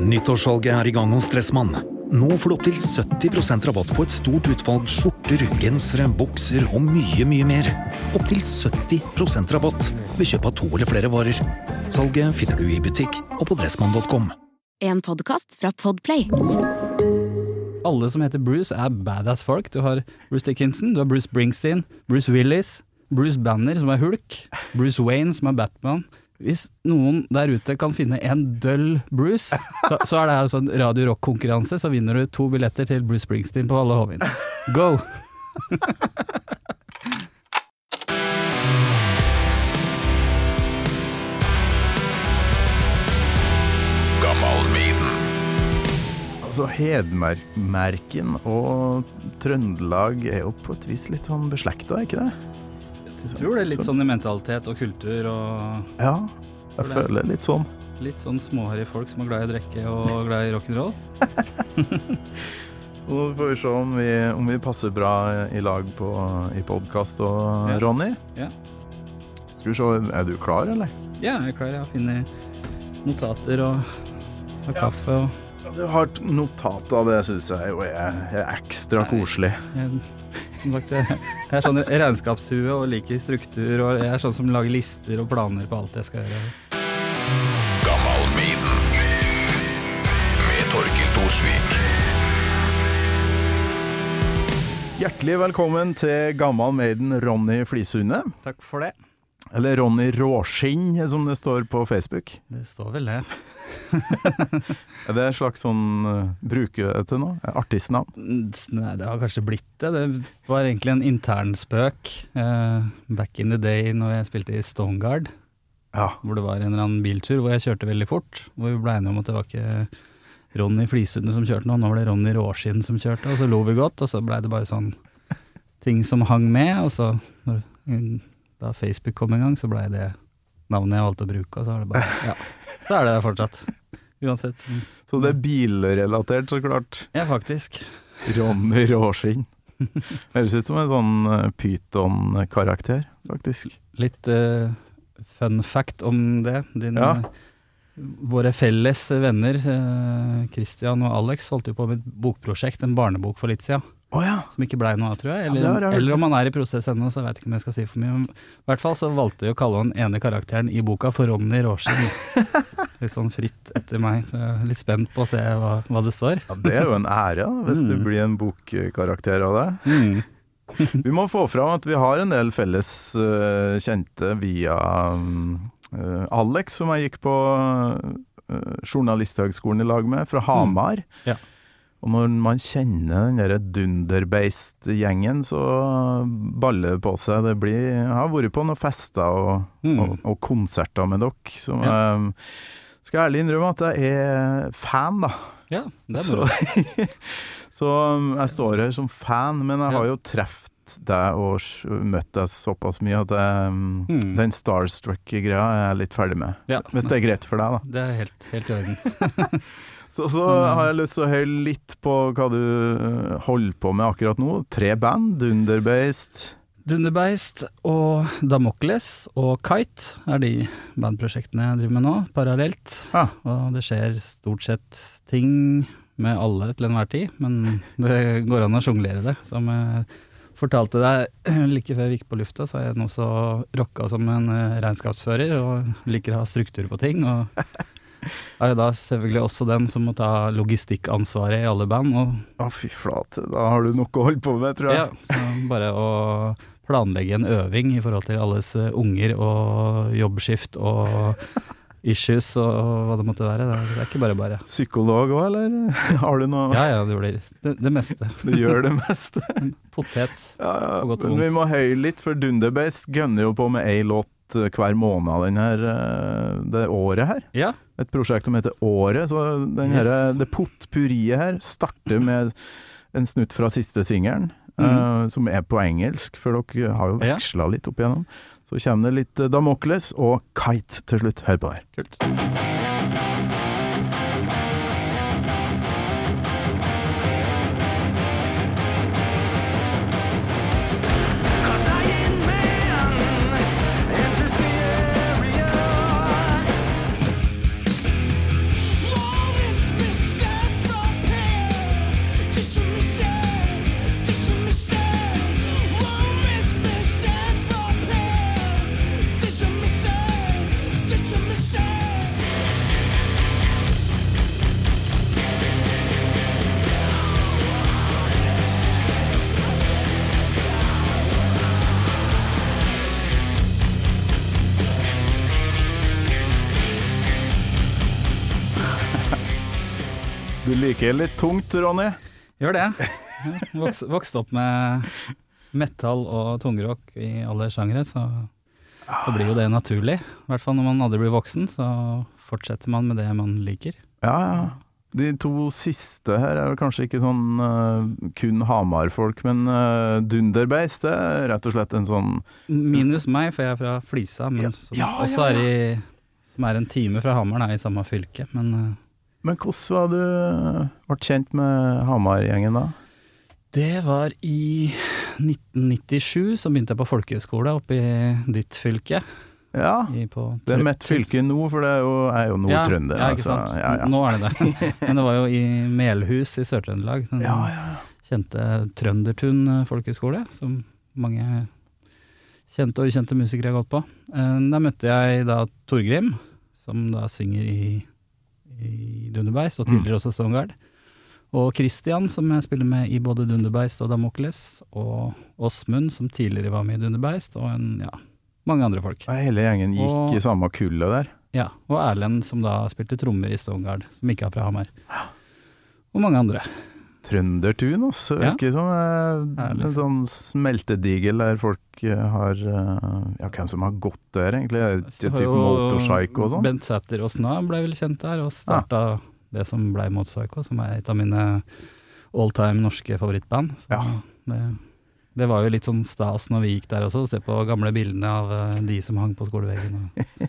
Nyttårssalget I gang hos Dressmann. Nå får du opp til 70% rabatt på et stort utvalg skjorter, gensere, bukser og mye mer. Opp til 70% rabatt ved kjøp av 2 eller flere varer. Salget finner du I butikk og på dressmann.com. En podcast fra Podplay. Alle som heter Bruce badass folk. Du har Bruce Dickinson, du har Bruce Springsteen, Bruce Willis, Bruce Banner som Hulk, Bruce Wayne som Batman. Hvis noen der ute kan finne en døll Bruce, så det her sånn radio-rock-konkurranse, så vinner du 2 billetter til Bruce Springsteen på alle Hovin. Go! Altså, Hedmarken og Trøndelag jo på et vis litt sånn beslektet, ikke det? Jeg tror det litt sånn I mentalitet og kultur og... Ja, jeg føler litt sånn. Litt sånn småharry folk som glad I å drikke og glad I rock'n'roll. Så nå får vi se om vi passer bra I lag I podcast og ja. Ronny. Ja. Skal vi se, du klar, eller? Ja, jeg klar. Jeg har funnet notater og kaffe og... Du har notater, det synes jeg jo ekstra koselig. Jeg sånn regnskapshue og liker struktur, og jeg sånn som lager lister og planer på alt jeg skal gjøre. Gammal Maiden med Torkel Torsvik. Hjertelig velkommen til Gammal Maiden, Ronny Flisunde. Takk for det. Eller Ronny Råskinn, som det står på Facebook. Det står vel det. Det en slags sånn, bruker det til noe? Artistnavn? Nei, det har kanskje blitt det. Det var egentlig en intern spøk. Back in the day når jeg spilte I Stoneguard, ja. Hvor det var en eller annen biltur hvor jeg kjørte veldig fort, hvor vi ble enige om at det var ikke Ronny Flisunde som kjørte nå var det Ronny Råskinn som kjørte, og så lo vi godt, og så ble det bare sånn ting som hang med, og så... Da Facebook kom en gang, så ble det navnet jeg valgte å bruke, og så det bare, ja, så det fortsatt, uansett. Så det bilrelatert, så klart? Ja, faktisk. Ronny Råskinn. Høres ut som en sånn Python-karakter, faktisk. Litt fun fact om det. Våre felles venner, Christian og Alex, holdt jo på med et bokprosjekt, en barnebok for litt siden. Som ikke ble noe av, tror jeg. Eller om han I prosess ennå, så jeg vet ikke om jeg skal si for mye. I hvert fall så valgte jeg å kalle han ene karakteren I boka for Ronny Råskinn. Litt sånn fritt etter meg, så jeg litt spent på å se hva det står. Ja, det jo en ære, hvis det blir en bokkarakter av det. Vi må få fram at vi har en del felles kjente via Alex, som jeg gikk på journalisthøgskolen I lag med, fra Hamar. Ja. Og når man kjenner den der Dunderbeist-gjengen, så baller det på seg. Jeg har vært på noen fester og konserter med dere, som skal ærlig innrømme at jeg fan, da. Ja, det bra. Så jeg står her som fan, men jeg har jo treft deg og møtt deg såpass mye at den Starstruck-greia litt ferdig med. Ja. Hvis det greit for deg, da. Det helt I orden. Så har jeg lyst til å høre litt på hva du holder på med akkurat nå. 3 band, Dunderbeist og Damokles og Kite de bandprosjektene jeg driver med nå, parallelt. Ja. Og det skjer stort sett ting med alle til enhver tid, men det går an å sjonglere det. Som jeg fortalte deg like før vi gikk på lufta, så jeg nå så rocka som en regnskapsfører og liker å ha struktur på ting, og jo da selvfølgelig også den som må ta logistikkansvaret I alle band. Fy flate, da har du noe å holde på med, tror jeg. Ja, så bare å planlegge en øving I forhold til alles unger og jobbskift og issues og hva det måtte være. Det ikke bare. Psykolog også, eller har du noe? Ja, det gjør det meste. Det gjør det meste. Potet, ja, på godt og vondt. Vi må høye litt, for Dunderbeist gønner jo på med en låt hver måned det året her. Ja. Et prosjekt som heter Året, så det potpurriet her starter med en snutt fra siste singelen, som på engelsk, for dere har jo vekslet litt opp igjennom. Så kommer det litt Damokles og Kite til slutt. Hør på her. Kult. Du liker litt tungt, Ronny? Gjør det. Vokste opp med metal og tungrock i alle sjangre, så det blir jo det naturlig. I hvert fall når man aldri blir voksen, så fortsetter man med det man liker. Ja. De to siste her er vel kanskje ikke sånn kun Hamar-folk, men Dunderbeist, det er rett og slett en sånn... Minus meg, for jeg er fra Flisa, men som er en time fra Hamar, i samme fylke. Men hvordan var du vært kjent med Hamar-gjengen da? Det var i 1997, så begynte jeg på folkehøyskole oppe i ditt fylke. Ja, det er mitt fylke nå, for det er jo nordtrønder. Ja, ikke sant. Ja. Nå er det det. Men det var jo i Melhus i Sør-Trøndelag. Kjente Trøndertun folkehøyskole, som mange kjente og ukjente musikere har gått på. Der møtte jeg da Torgrim, som da synger i Dunderbeist, og tidligere også Stångard. Og Christian, som jeg spiller med i både Dunderbeist og Damokles, og Åsmund, som tidligere var med i Dunderbeist, og mange andre folk. Hele gjengen gikk i samme kullet der. Ja, og Erlend, som da spilte trommer i Stångard, som ikke er fra Hamar. Og mange andre. Trøndertun også, virker som en sånn smeltedigel der folk har, hvem som har gått der egentlig, typ Motorpsycho og sånn. Bent Sæther og Sna ble vel kjent der, og startet det som ble Motorpsycho, som er et av mine all-time norske favorittband. Så det var jo litt sånn stas når vi gikk der også, se på gamle bildene av de som hang på skoleveggen.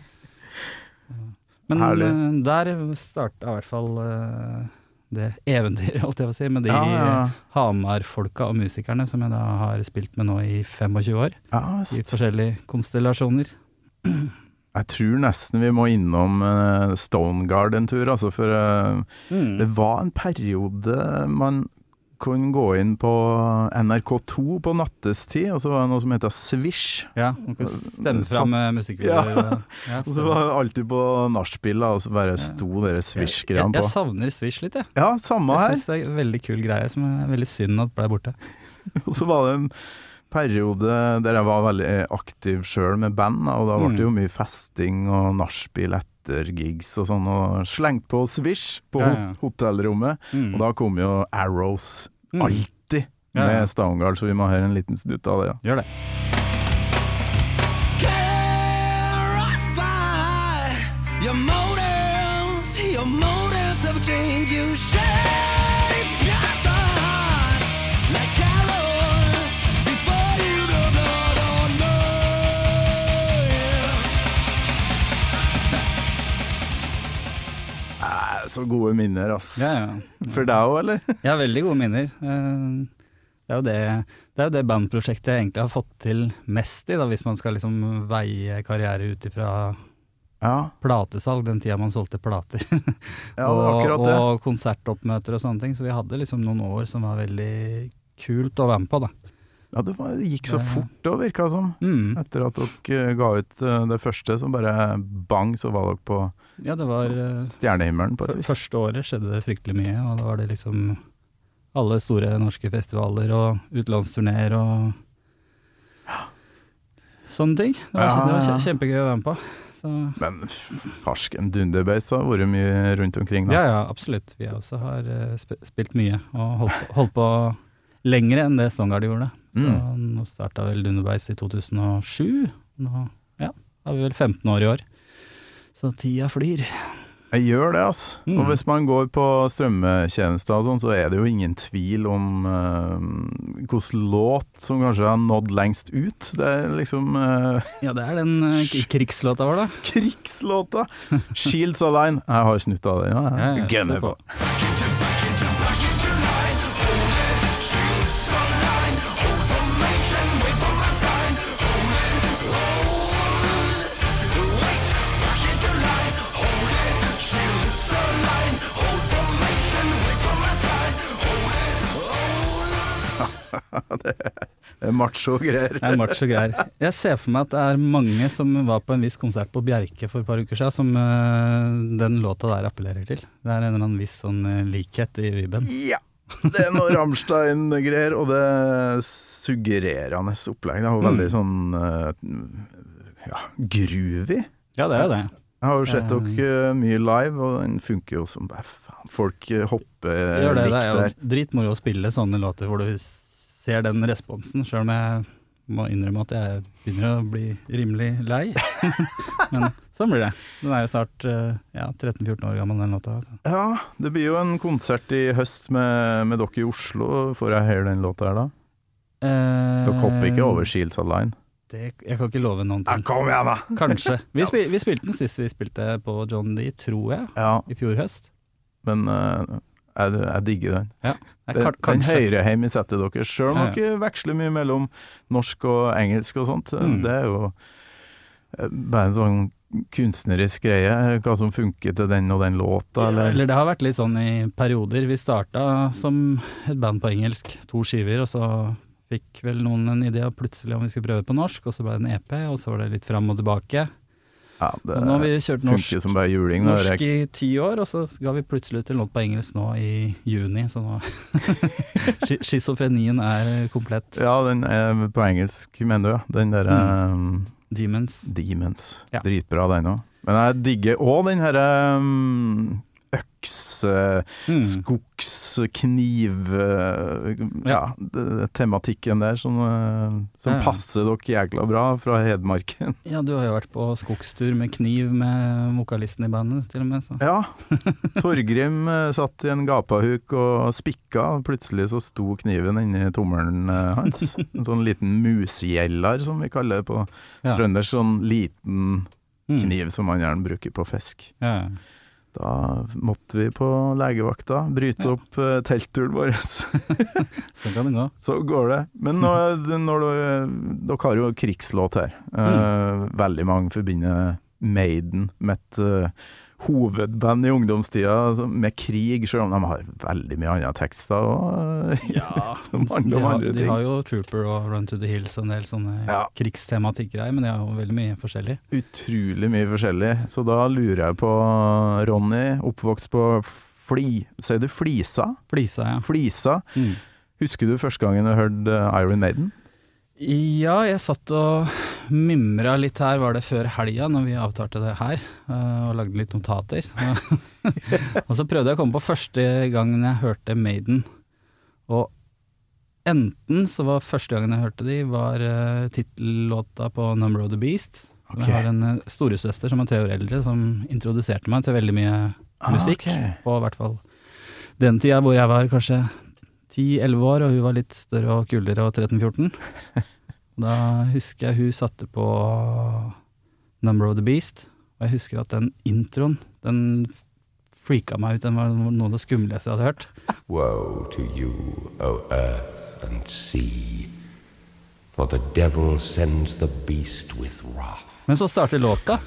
Men der startet i hvert fall det eventyret, holdt jeg å si, med de Hamar-folka og musikerne som jeg da har spilt med nå i 25 år. I forskjellige konstellasjoner. Jeg tror nesten vi må innom Stångard en tur, altså, for det var en periode man kunne gå inn på NRK2 på nattestid, og så var det noe som heter Swish. Ja, man kunne stemme frem musikkvideoer. Og så var det alltid på nachspiel, og så bare sto dere Swish-greiene på. Jeg savner Swish litt, jeg. Ja, samme her. Jeg synes det er en veldig kul greie, som er veldig synd at ble borte. Og så var det en periode der jeg var veldig aktiv selv med band, og da var det jo mye festing og nachspiel etter gigs og sånn, og slengt på Swish på hotellrommet, og da kom jo Arrows alltid med Stångard, så vi må høre en liten snutt av det. Gjør det. Your motives have changed, you shape your thoughts like arrows before you don't know. Så gode minner, ass. For deg også, eller? Ja, veldig gode minner. Det er jo det bandprosjektet jeg egentlig har fått til mest i, da, hvis man skal liksom veie karriere ut ifra platesalg, den tida man solgte plater. og konsertoppmøter og sånne ting, så vi hadde liksom noen år som var veldig kult å være med på, da. Ja, det gikk så fort å virke som. Etter at dere ga ut det første, så bare bang, så var dere på stjernehimmelen på et vis. Første året skjedde det fryktelig mye, og da var det liksom alle store norske festivaler og utenlandsturnéer og sånne ting. Det var kjempegøy å være med på. Så. Men farsken Dunderbeist har vært mye rundt omkring da. Ja, absolutt. Vi også har spilt mye og holdt på lengre enn det Stångard gjorde. Så nå startet vel Dunderbeist i 2007. Nå har vi vel 15 år i år. Så tida flyr. Jeg gjør det, ass. Og hvis man går på strømmetjenester og sånn, så er det jo ingen tvil om hvilken låt som kanskje har nådd lengst ut. Det er liksom... Ja, det er den krigslåta vår, da. Krigslåta! Shields Align. Jeg har snutt av det. Ja, gønner på. Det er macho-greier. Det er macho-greier. Jeg ser for meg at det er mange som var på en viss konsert på Bjerke for et par uker siden, som den låta der appellerer til. Det er en eller annen viss sånn likhet i vibben. Ja, det er noe Rammstein-greier, og det er suggererende opplegg. Det er jo veldig sånn groovy. Ja, det er jo det. Jeg har jo sett dere mye live, og den funker jo som faen. Folk hopper Gjør det, likt der. Det er jo dritmoro å spille sånne låter hvor du ser den responsen, selv om jeg må innrømme at jeg begynner å bli rimelig lei. Men sånn blir det. Den er jo snart 13-14 år gammel, den låta. Ja, det blir jo en konsert i høst med dere i Oslo. Får jeg høre den låta her da? Dere hopper ikke over Shields of Line? Jeg kan ikke love noen ting. Ja, kom igjen da! Kanskje. Vi spilte den sist vi spilte på John D, tror jeg, i fjor høst. Men jeg digger den. Ja, den hører hjemme i settet deres, selv om dere veksler mye mellom norsk og engelsk og sånt. Det er jo bare en sånn kunstnerisk greie, hva som funker til den og den låta. Eller det har vært litt sånn i perioder. Vi startet som et band på engelsk, 2 skiver, og så fikk vel noen en idé plutselig om vi skulle prøve på norsk, og så ble det en EP, og så var det litt fram og tilbake. Ja, det nå har vi kjørt som bare juling. Norsk i 10 år, og så ga vi plutselig til låt på engelsk nå i juni, så nå schizofrenien er komplett. Ja, den er på engelsk, mener du, den der Demons. Ja. Dritbra den også. Men jeg digger også den her skogskniv tematikken der som passer dere jækla bra fra Hedmarken. Ja, du har jo vært på skogstur med kniv med vokalisten i bandet til og med. Så. Ja, Torgrim satt i en gapahuk og spikka, plutselig så sto kniven inni tommelen hans. En sånn liten musgjeller som vi kaller det på trøndersk, sånn liten kniv som man gjerne bruker på fisk. Ja. Da måtte vi på legevakta bryte opp teltturen vår. Så kan det gå. Så går det. Men når dere har jo krigslåt her. Veldig mange forbinder Maiden med et hovedband i ungdomstida med krig, selv om de har veldig mye andre tekster som handler om andre ting. De har jo Trooper og Run to the Hills og en del sånne krigstematikk-greier, men de har jo veldig mye forskjellig. Utrolig mye forskjellig. Så da lurer jeg på, Ronny, oppvokst på sier du Flisa? Flisa, ja. Flisa. Husker du første gangen du hørte Iron Maiden? Ja, jeg satt og mimra litt her, var det før helga når vi avtalte det her, og lagde litt notater. Og så prøvde jeg å komme på første gangen jeg hørte Maiden, og enten så var første gangen jeg hørte de, var titellåta på Number of the Beast. Jeg har en storesøster som er 3 år eldre, som introduserte meg til veldig mye musikk, på hvert fall den tida hvor jeg var kanskje 10-11 år, og hun var litt større og kulere og 13-14. Da husker jeg hun satte på Number of the Beast, og jeg husker at den introen, den freaka meg ut, den var noe av det skumleste jeg hadde hørt. Woe to you, O earth and sea, for the devil sends the beast with wrath. Men så starter låta,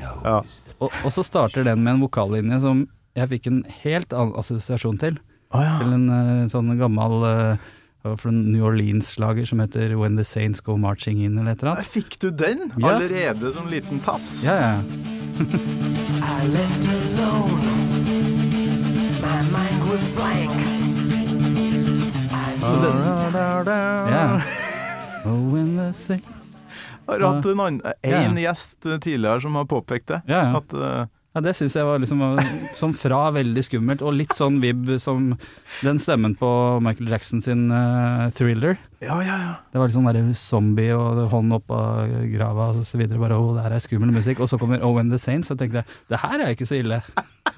og så starter den med en vokallinje som jeg fikk en helt annen assosiasjon til. Til en sånn gammel fra New Orleans-slager som heter When the Saints Go Marching In, eller et eller annet. Fikk du den? Allerede som liten tass? Ja. I left alone. My mind was blank. When the Saints Har hatt en gjest tidligere som har påpekt det. At ja, det synes jeg var liksom sånn fra veldig skummelt, og litt sånn vibb som den stemmen på Michael Jackson sin Thriller. Ja. Det var liksom bare zombie og hånd opp av grava og så videre, bare, det her er skummel musikk. Og så kommer Oh When the Saints, og tenkte jeg, det her er ikke så ille.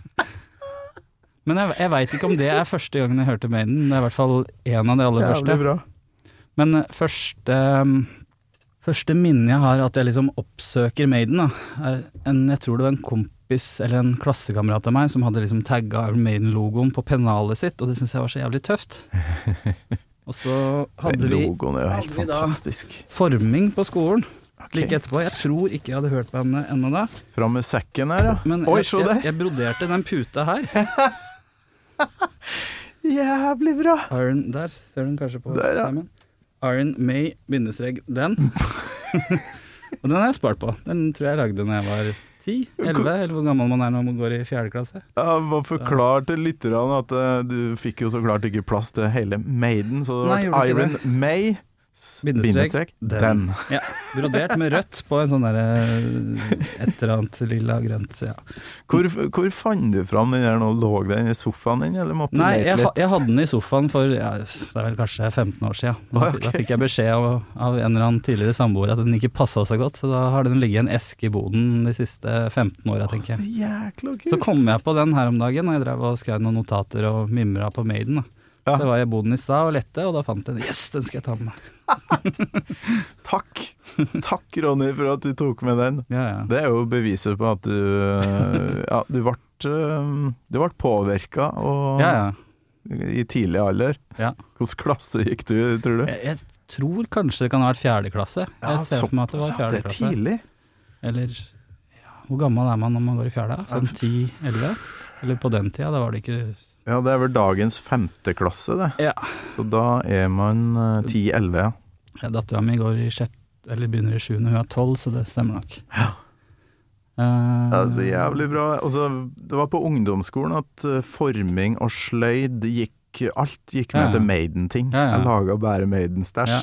Men jeg vet ikke om det er første gangen jeg hørte Maiden, det er i hvert fall en av de aller første. Jævlig bra. Men første minne jeg har at jeg liksom oppsøker Maiden, er jeg tror det var en kompis eller en klassekamerat av meg som hadde liksom tagget Iron Maiden-logoen på pennalet sitt, og det synes jeg var så jævlig tøft. Og så hadde vi logoen er jo helt fantastisk. Forming på skolen like etterpå. Jeg tror ikke jeg hadde hørt på henne ennå da. Fram med sekken her, ja. Men jeg broderte den puta her. Jævlig bra. Iron, der ser du den kanskje på. Der, ja. Iron May _den. Og den har jeg spart på. Den tror jeg lagde når jeg var 10-11, eller hvor gammel man er når man går i 4. klasse. Ja, må forklare til lytterne at du fikk jo så klart ikke plass til hele Maiden, så det var Iron May Bindestrek, den. Ja, brodert med rødt på en sånn der et eller annet lilla grønt, ja. Hvor fant du fram den der nå? Lå den i sofaen din, eller måtte du Nei, lete litt? jeg hadde den i sofaen for, ja, det er vel kanskje 15 år siden. Da fikk jeg beskjed av en eller annen tidligere samboer at den ikke passet så godt, så da har den ligget i en eske i boden de siste 15 årene, tenker jeg. Jækla kult. Så kom jeg på den her om dagen, og jeg drev og skrev noen notater og mimret på Maiden, da. Ja. Så var jeg i boden i stad og lette, og da fant jeg den. Yes, den skal jeg ta med meg. Takk Ronny for at du tok med den. Ja. Det er jo beviset på at du ble påvirket og i tidlig alder. Ja. Hvilken klasse gikk du, tror du? Jeg tror kanskje det kan ha vært 4. klasse. Jeg ser for meg at det var 4. klasse. Det er tidlig. Eller, hvor gammel er man når man går i 4? Sånn 10-11? Eller på den tida, da var det ikke... Ja, det er vel dagens 5. klasse, det. Ja. Så da er man 10-11, ja. Ja, datteren min går i 6, eller begynner i 7, hun er 12, så det stemmer nok. Ja. Det er så jævlig bra. Altså, det var på ungdomsskolen at forming og sløyd alt gikk med til Maiden-ting. Jeg laget bare Maiden-stæsj.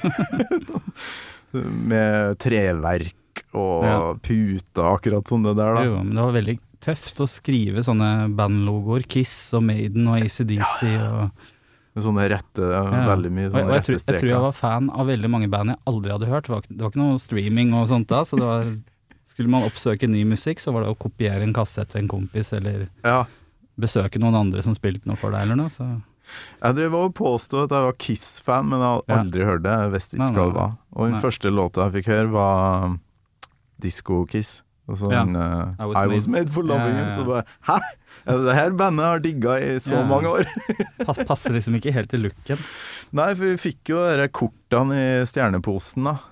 Med treverk og puter, akkurat sånn det der da. Jo, men det var veldig tøft å skrive sånne bandlogoer, Kiss og Maiden og AC/DC og... Sånne rette, veldig mye sånne rette streker. Jeg tror jeg var fan av veldig mange band jeg aldri hadde hørt. Det var ikke noe streaming og sånt da, så det var, skulle man oppsøke ny musikk, så var det å kopiere en kassett til en kompis, eller besøke noen andre som spilte noe for deg, eller noe. Så. Jeg drev og påstod at jeg var Kiss-fan, men jeg hadde aldri hørt det. Jeg visste ikke hva det var. Og den første låta jeg fikk høre var Disco Kiss. Og sånn, I was made for loving it. Så bare, hæ? Det her bandet har digget i så mange år. Passer liksom ikke helt til looken. Nei, for vi fikk jo de kortene i stjerneposen da.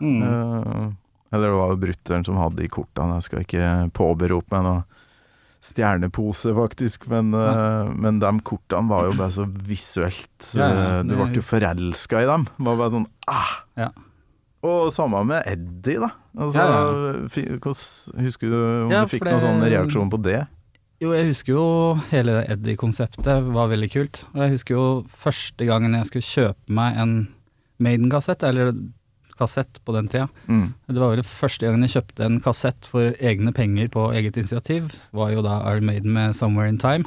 Eller det var jo brutteren som hadde de kortene. Jeg skal ikke påberope meg noe stjernepose faktisk, men de kortene var jo bare så visuelt. Du ble jo forelsket i dem. Det var bare sånn, Og sammen med Eddie da. Altså, husker du om du fikk noen sånn reaksjon på det? Jo, jeg husker jo hele Eddie-konseptet var veldig kult. Og jeg husker jo første gangen jeg skulle kjøpe meg en Maiden-kassett, eller kassett på den tida. Det var vel første gangen jeg kjøpte en kassett for egne penger på eget initiativ, var jo da Iron Maiden med Somewhere in Time.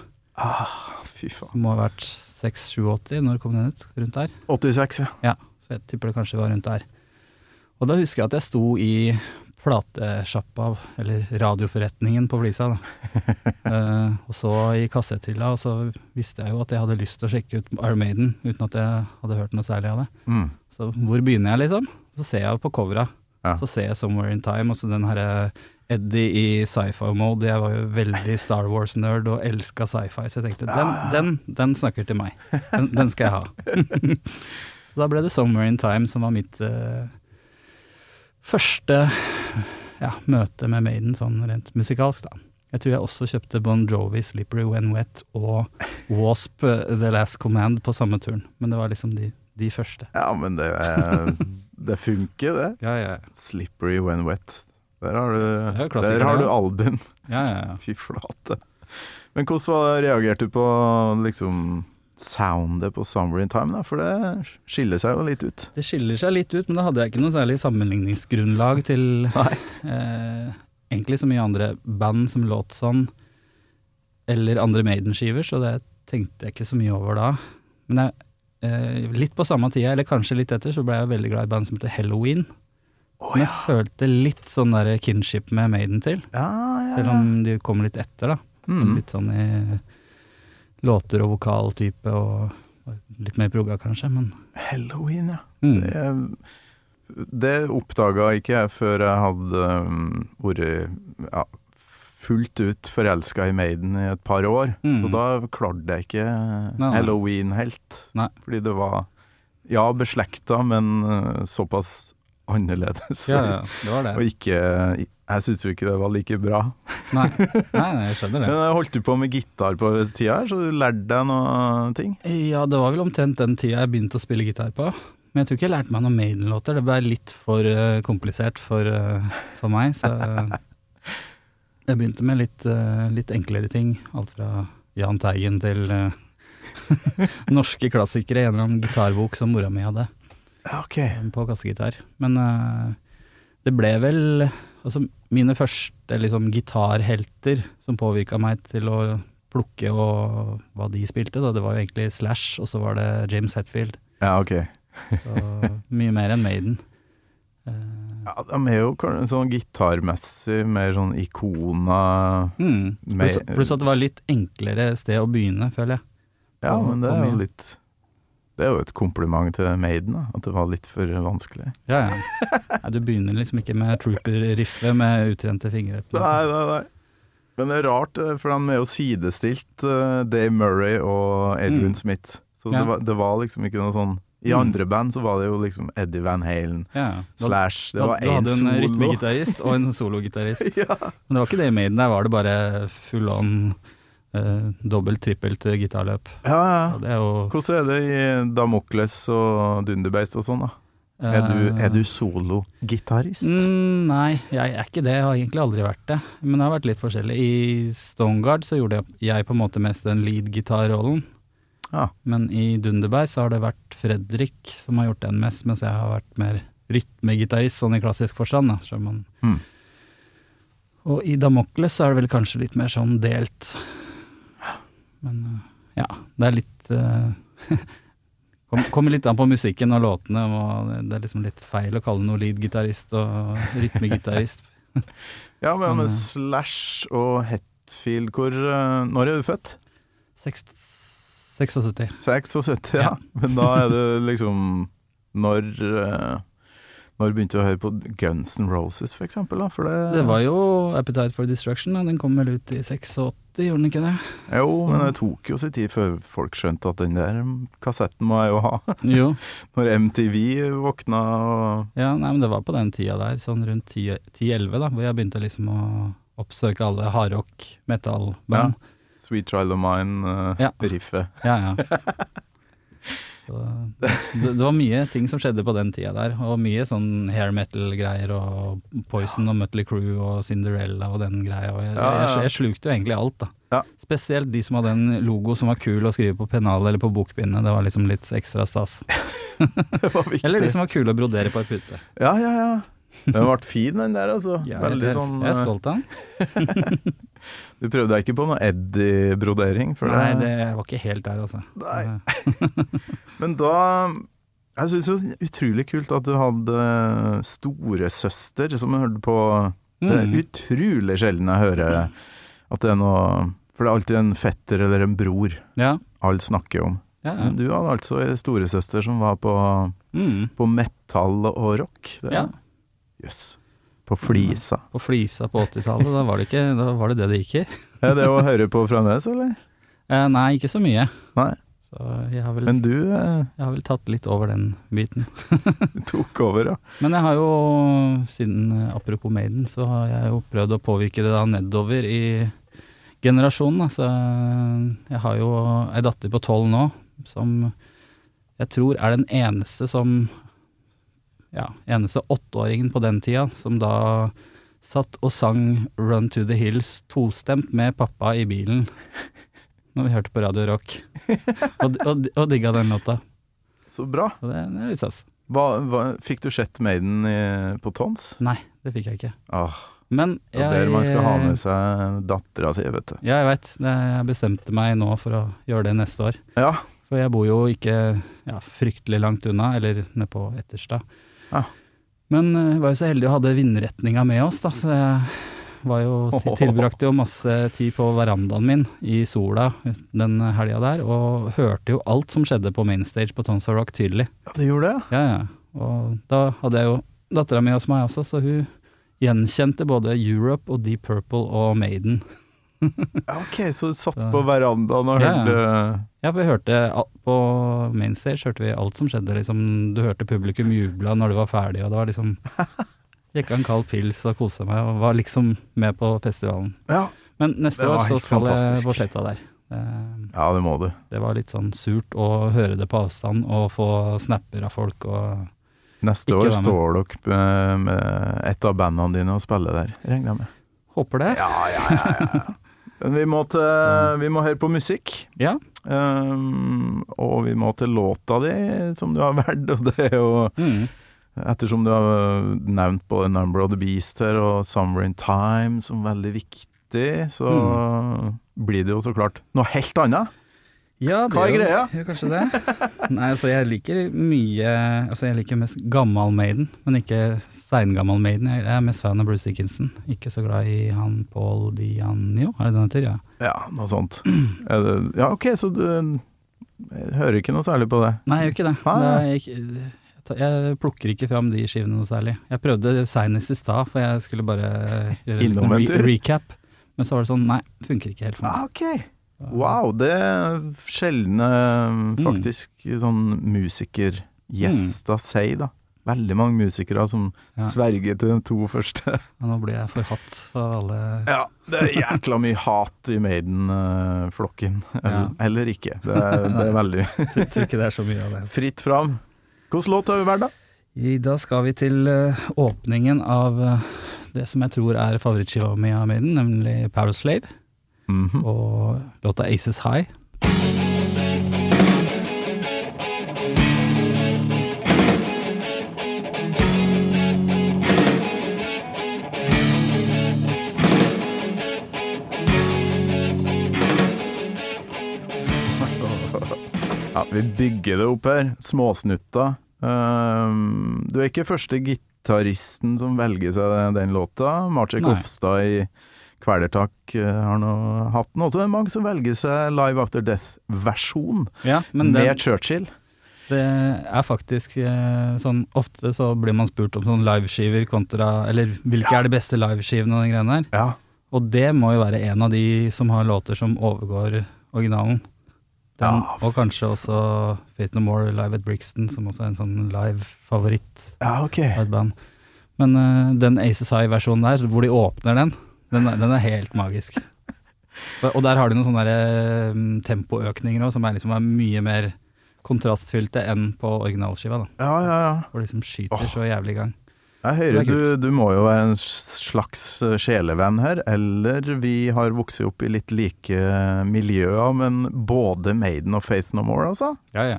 Fy faen. Som må ha vært 6-7-80, når kom den ut? Rundt der? 86, ja. Så jeg tipper det kanskje var rundt der. Og da husker jeg at jeg sto i platesjappa, eller radioforretningen på Flisa da. Og så i kassetthylla, og så visste jeg jo at jeg hadde lyst til å sjekke ut Iron Maiden, uten at jeg hadde hørt noe særlig av det. Så hvor begynner jeg liksom? Så ser jeg på coveret, så ser jeg Somewhere in Time, og så den her Eddie i sci-fi mode. Jeg var jo veldig Star Wars-nerd og elsket sci-fi, så jeg tenkte, den snakker til meg. Den skal jeg ha. Så da ble det Somewhere in Time som var mitt... første møte med Maiden sånn rent musikalsk da. Jeg tror jeg også kjøpte Bon Jovi, Slippery When Wet og Wasp, The Last Command på samme turen. Men det var liksom de første. Ja, men det funker det. Ja. Slippery When Wet. Der har du album. Ja. Fy flate. Men hvordan reagerte du på liksom... soundet på Somewhere in Time da, for det skiller seg jo litt ut. Det skiller seg litt ut, men da hadde jeg ikke noe særlig sammenligningsgrunnlag til egentlig så mye andre band som låt sånn, eller andre Maiden-skiver, så det tenkte jeg ikke så mye over da. Men litt på samme tida, eller kanskje litt etter, så ble jeg veldig glad i band som heter Halloween, som jeg følte litt sånn der kinship med Maiden til, selv om de kom litt etter da. Litt sånn i låter og vokaltype og litt mer progga kanskje, men... Halloween, ja. Det oppdaget ikke jeg før jeg hadde vært fullt ut forelsket i Maiden i et par år. Så da klarte jeg ikke Halloween helt. Nei. Fordi det var, beslektet, men såpass annerledes. Ja, det var det. Og ikke... Jeg synes jo ikke det var like bra. Nei, jeg skjønner det. Men jeg holdt du på med gitar på tida her, så du lærte deg noen ting? Ja, det var vel omtrent den tida jeg begynte å spille gitar på. Men jeg tror ikke jeg lærte meg noen Maiden-låter. Det ble litt for komplisert for meg, så jeg begynte med litt enklere ting. Alt fra Jahn Teigen til norske klassikere, en eller annen gitarbok som mora mi hadde. på kassegitar. Men det ble vel altså mine første liksom gitarhelter som påvirket meg til å plukke og hva de spilte da, det var jo egentlig Slash, og så var det James Hetfield. Ja, ok. Så mye mer enn Maiden. Ja, de jo sånn gitarmessig mer sånn ikoner. Pluss at det var litt enklere sted å begynne, føler jeg. Ja, men det jo litt... Det jo et kompliment til Maiden, da, at det var litt for vanskelig. Ja. Du begynner liksom ikke med Trooper-riffet med utrente fingre. Nei. Men det rart, for de jo sidestilt Dave Murray og Adrian Smith. Så det var liksom ikke noe sånn... I andre band så var det jo liksom Eddie Van Halen, Slash, det var en solo. Du hadde en rytmegitarist og en sologitarist. Men det var ikke det i Maiden, der var det bare full on dobbelt, trippelt gitarløp. Ja. Det jo... Hvordan det i Damokles og Dunderbeist og sånn da? Er du solo-gitarist? Nei, jeg ikke det. Jeg har egentlig aldri vært det. Men det har vært litt forskjellig. I Stoneguard så gjorde jeg på en måte mest den lead-gitarrollen. Men i Dunderbeist så har det vært Fredrik som har gjort den mest, mens jeg har vært mer rytmegitarist, sånn i klassisk forstand. Da, Og i Damokles så det vel kanskje litt mer sånn delt. Men det litt kommer litt an på musikken og låtene, og det liksom litt feil å kalle noe lead-gitarist og rytmegitarist. Men Slash og Hetfield, når du født? 76, ja. Men da det liksom når begynte du å høre på Guns N' Roses for eksempel da? For det var jo Appetite for Destruction, den kom vel ut i 86, gjorde den ikke det? Jo, men det tok jo sin tid før folk skjønte at den der kassetten må jeg jo ha. Jo. Når MTV våkna og... men det var på den tida der, sånn rundt 10-11 da, hvor jeg begynte liksom å oppsøke alle hardrock metal-band. Sweet Child of Mine, riffet. Så det var mye ting som skjedde på den tida der, og mye sånn hair metal-greier, og Poison og Mötley Crüe og Cinderella og den greia, og jeg slukte jo egentlig alt da. Spesielt de som hadde en logo som var kul å skrive på pennal eller på bokbindet, det var liksom litt ekstra stas. Det var viktig. Eller de som var kule å brodere på en pute. Ja. Den har vært fin den der, altså. Veldig sånn... Jeg stolt av den. Du prøvde deg ikke på noe Eddie-brodering? Nei, det var ikke helt der, altså. Nei. Men da... Jeg synes jo utrolig kult at du hadde storesøster som hørte på... Det utrolig sjelden jeg hører at det noe... For det alltid en fetter eller en bror alle snakker om. Men du hadde altså en storesøster som var på metal og rock. Yes. På Flisa. På Flisa på 80-tallet, da var det det gikk i. Det å høre på fremdeles, eller? Nei, ikke så mye. Nei. Så men du... Jeg har vel tatt litt over den biten. Tok over, ja. Men jeg har jo, siden apropos Maiden, så har jeg jo prøvd å påvirke det da nedover i generasjonen. Så jeg har jo en datter på 12 nå, som jeg tror den eneste som... eneste 8-åringen på den tida, som da satt og sang Run to the Hills tostemt med pappa i bilen, når vi hørte på Radio Rock, og digga den låta. Så bra. Så det litt sass. Fikk du sett Maiden på Tons? Nei, det fikk jeg ikke. Men det der man skal ha med seg dattera si, vet du. Ja, jeg vet. Jeg bestemte meg nå for å gjøre det neste år. Ja. For jeg bor jo ikke fryktelig langt unna, eller nede på Etterstad. Men jeg var jo så heldig å ha vindretninga med oss da, så jeg tilbrakte jo masse tid på verandaen min i sola den helga der, og hørte jo alt som skjedde på Mainstage på Tons of Rock tydelig. Ja, det gjorde det? Ja, og da hadde jeg jo dattera mi hos meg også, så hun gjenkjente både Europe og Deep Purple og Maiden. Ok, så du satt på verandaen og hørte... Ja, for vi hørte på Mainstage, hørte vi alt som skjedde, liksom, du hørte publikum jubla når det var ferdig, og det var liksom, gikk en kald pils og koset meg, og var liksom med på festivalen. Ja, men neste år så skal jeg på sletta der. Ja, det må du. Det var litt sånn surt å høre det på avstand, og få snapper av folk, og... Neste år står dere med et av bandene dine og spiller der, regner jeg med. Håper det. Ja. Men vi må høre på musikk. Ja. Og vi må til låta di, som du har valgt, og det er jo ettersom du har nevnt både Number of the Beast her og Summer in Time som veldig viktig, så blir det jo så klart noe helt annet. Ja, Hva er greia? Jo, kanskje det. Nei, altså jeg liker mye, altså jeg liker mest gammal Maiden, men ikke steingammal Maiden. Jeg er mest fan av Bruce Dickinson, ikke så glad i han Paul Di'Anno, er det den heter? Ja, noe sånt. Ja, ok, så du hører ikke noe særlig på det? Nei, jeg gjør ikke det. Jeg plukker ikke fram de skivene noe særlig. Jeg prøvde senest i stad, for jeg skulle bare gjøre en recap. Men så var det sånn, nei, funker ikke helt for meg. Ok, wow, det er sjeldne faktisk sånn musikergjester sier da. Veldig mange musikere som sverger til de 2 første. Ja, nå blir jeg forhatt av alle. Ja, det er jækla mye hat i Maiden-flokken. Eller ikke, det er veldig... Jeg tror ikke det er så mye av det. Fritt fram. Hvordan låt har vi vært da? Da skal vi til åpningen av det som jeg tror er favorittskiva mi av Maiden, nemlig Power Slave, og låta Aces High. Ja, vi bygger det opp her, småsnutta. Du er ikke første gitaristen som velger seg den låta. Maciek Hofstad i Kvelertak har nå hatt den. Også mange som velger seg Live After Death-versjon med Churchill. Det er faktisk sånn, ofte så blir man spurt om sånn liveskiver kontra, eller hvilke er de beste liveskivene og den greien der. Ja. Og det må jo være en av de som har låter som overgår originalen. Og kanskje også Faith No More Live at Brixton, som også er en sånn live-favoritt av et band. Men den Aces High-versjonen der, hvor de åpner den er helt magisk. Og der har de noen sånne der, tempoøkninger også, som liksom er mye mer kontrastfylte enn på originalskiva. Da. Ja. Hvor de liksom skyter så jævlig i gang. Jeg hører du må jo være en slags sjelevenn her, eller vi har vokset opp i litt like miljøer, men både Maiden og Faith No More, altså? Ja.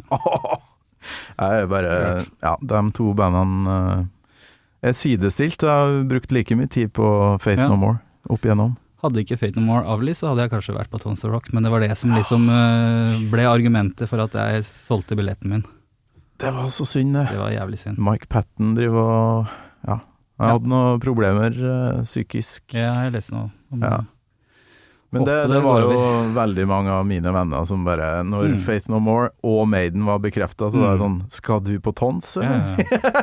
Jeg er bare, de 2 bandene er sidestilt. Jeg har brukt like mye tid på Faith No More opp igjennom. Hadde ikke Faith No More avlyst, så hadde jeg kanskje vært på Tons of Rock, men det var det som liksom ble argumentet for at jeg solgte billetten min. Det var så synd det. Det var jævlig synd. Mike Patton driver og... Jeg hadde noen problemer psykisk. Ja, jeg leste noe om det. Men det var jo veldig mange av mine venner som bare, når Faith No More og Maiden var bekreftet, så var det sånn, skal du på Tons, eller?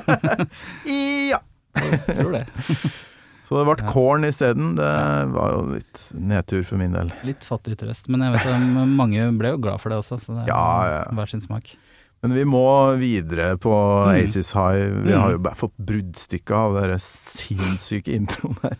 Ja. Jeg tror det. Så det ble Korn i stedet. Det var jo litt nedtur for min del. Litt fattig trøst, men jeg vet at mange ble jo glad for det også, så det er hver sin smak. Men vi må videre på Aces High. Vi har jo bare fått bruddstykker av denne sinnssyke introen her.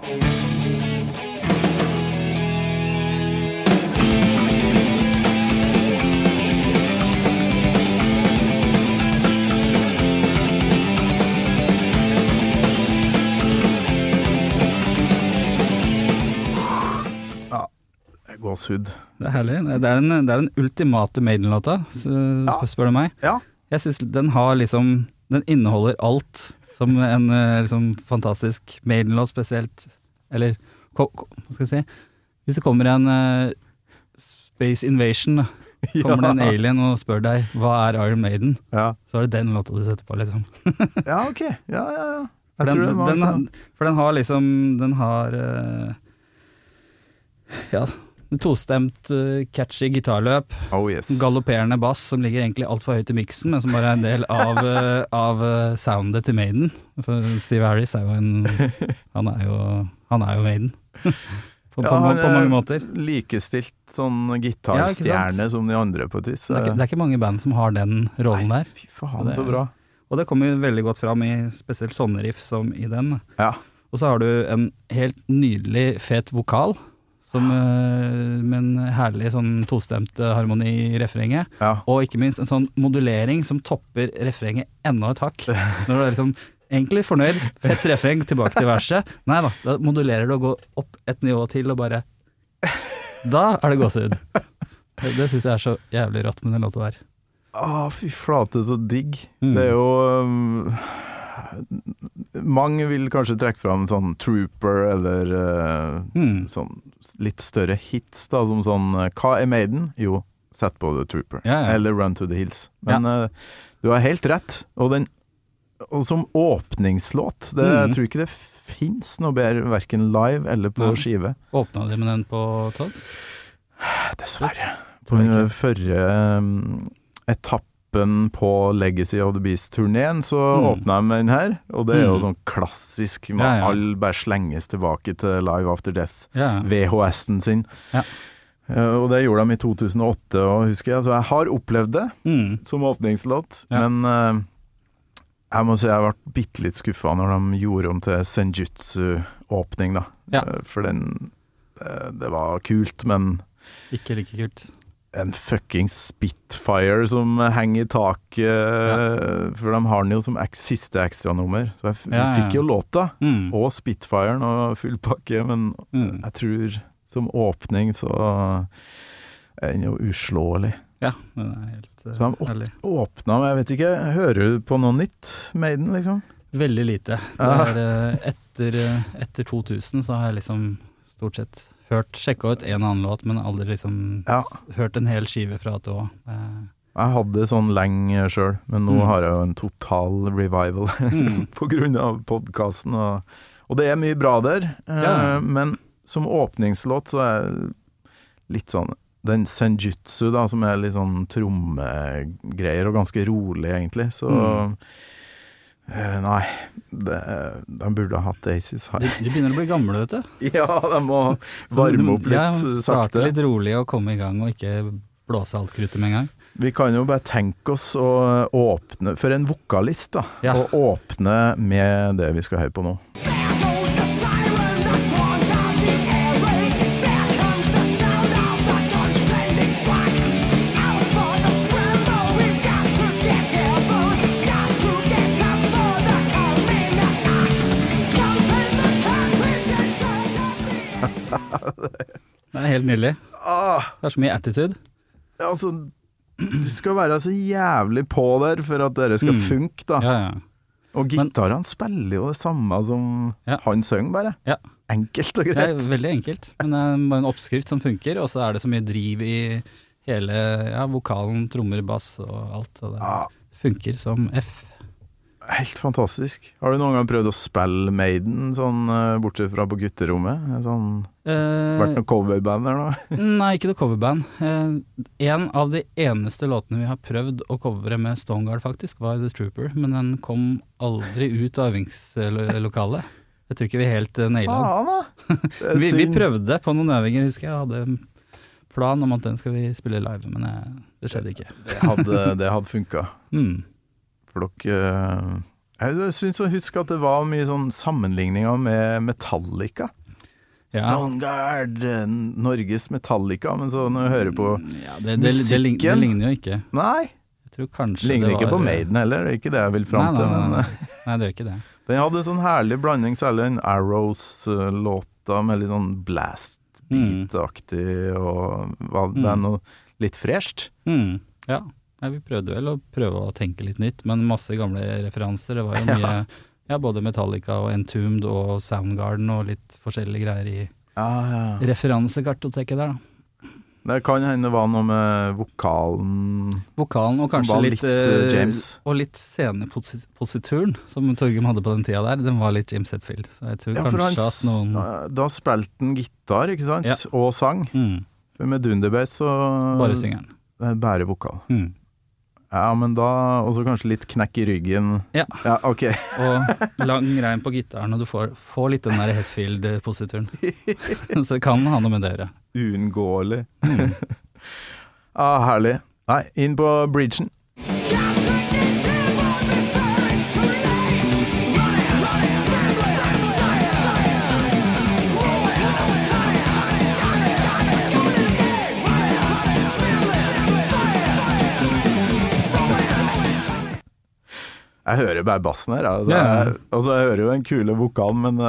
Gåshud. Det er herlig. Det er den ultimate Maiden-låta, spør du meg. Ja. Jeg synes den har liksom, den inneholder alt som en liksom fantastisk Maiden-låt spesielt. Eller, hva skal jeg si? Hvis det kommer en Space Invasion, kommer det en alien og spør deg, hva er Iron Maiden? Så er det den låta du setter på, liksom. Ja, ok. Ja. For den har liksom, tostemt, catchy gitarløp, galopperende bass som ligger egentlig alt for høyt i mixen, men som bare er en del av soundet til Maiden. For Steve Harris er jo han er jo Maiden. på mange måter. Likestilt sånn gitarstjerne som de andre på et vis. Det er ikke mange band som har den rollen der. Fy faen, så bra. Og det kommer jo veldig godt fram i spesielt sånne riff som i den. Ja. Og så har du en helt nydelig fet vokal, med en herlig sånn tostemt harmoni i refrenget, og ikke minst en sånn modulering som topper refrenget enda et hakk. Når du er liksom egentlig fornøyd, fett refreng, tilbake til verset, nei da modulerer du og går opp et nivå til og bare, da er det gåsehud. Det synes jeg så jævlig rått med den låta der. Fy flate, så digg. Det jo mange vil kanskje trekke fram sånn Trooper eller sånn litt større hits da, som sånn hva Maiden? Jo, sett på The Trooper eller Run to the Hills, men du har helt rett, og som åpningslåt jeg tror ikke det finnes noe bedre hverken live eller på skive. Åpnet de med den på Todds? Dessverre på den førre etappen på Legacy of the Beast-turneen så åpnet jeg med den her, og det jo sånn klassisk med all bare slenges tilbake til Live After Death VHS-en sin og det gjorde de i 2008 og husker jeg, så jeg har opplevd det som åpningslåt, men jeg må si jeg ble bitte litt skuffet når de gjorde om til Senjutsu-åpning da, for det var kult, men ikke like kult. En fucking Spitfire som henger i taket, for de har den jo som siste ekstra nummer, så jeg fikk jo låta, og Spitfiren og full pakke, men jeg tror som åpning så den jo uslåelig. Ja, den helt så de åpnet, men jeg vet ikke, hører du på noe nytt Maiden liksom? Veldig lite. Det etter 2000 så har jeg liksom stort sett sjekket ut en annen låt, men aldri liksom hørt en hel skive fra til å. Jeg hadde sånn lenge selv, men nå har jeg jo en total revival på grunn av podcasten, og det mye bra der, men som åpningslåt så litt sånn, den Senjutsu da, som litt sånn trommegreier og ganske rolig egentlig, så nei, de burde ha hatt Aces her. De begynner å bli gamle, vet du. Ja, de må varme opp litt sakte. Starte litt rolig og komme i gang, og ikke blåse alt kruttet med en gang. Vi kan jo bare tenke oss å åpne, for en vokalist da, å åpne med det vi skal høre på nå. Det helt nydelig. Det så mye attitude. Altså, du skal være så jævlig på der for at dere skal funke da. Og gitarene spiller jo det samme som han søng bare. Enkelt og greit. Det veldig enkelt, men det bare en oppskrift som funker, og så det så mye driv i hele vokalen, trommer, bass og alt, så det funker som F. Helt fantastisk. Har du noen gang prøvd å spille Maiden, sånn bortsett fra på gutterommet? Sånn, vært noe coverband eller noe? Nei, ikke noe coverband. En av de eneste låtene vi har prøvd å covere med Stoneguard faktisk, var The Trooper, men den kom aldri ut av øvingslokalet. Jeg tror ikke vi helt nailet den. Vi prøvde på noen øvinger, husker jeg. Hadde en plan om at den skal vi spille live, men det skjedde ikke. Det hadde funket. For dere jeg synes å huske at det var mye sånn sammenligninger med Metallica. Stoneguard, Norges Metallica, men så når jeg hører på musikken det ligner jo ikke. Nei, jeg tror kanskje ligner ikke på Maiden heller, det ikke det jeg vil frem til. Nei, det er ikke det. Den hadde en sånn herlig blanding, særlig en Arrows-låta med litt sånn blast-beat-aktig og noe litt fresht. Ja. Nei, vi prøvde vel å prøve å tenke litt nytt, men masse gamle referanser. Det var jo mye, både Metallica og Entombed og Soundgarden og litt forskjellige greier i referansekartoteket der da. Det kan hende det var noe med vokalen og kanskje litt James. Og litt sceneposituren som Torgrim hadde på den tida der, den var litt James Hetfield. Så jeg tror kanskje at noen... Da spilte han gitar, ikke sant? Og sang. For med Dunderbass så... Bare syngeren. Bare vokal. Ja, men da også kanskje litt knekk i ryggen. Ja, ok. Og lang reim på gitaren, og du får litt den der Hetfield-posituren. Så det kan ha noe med dere. Uunngåelig. Herlig. Nei, inn på bridgen. Jeg hører bare bassen her. Altså, jeg hører jo en kule vokal, men...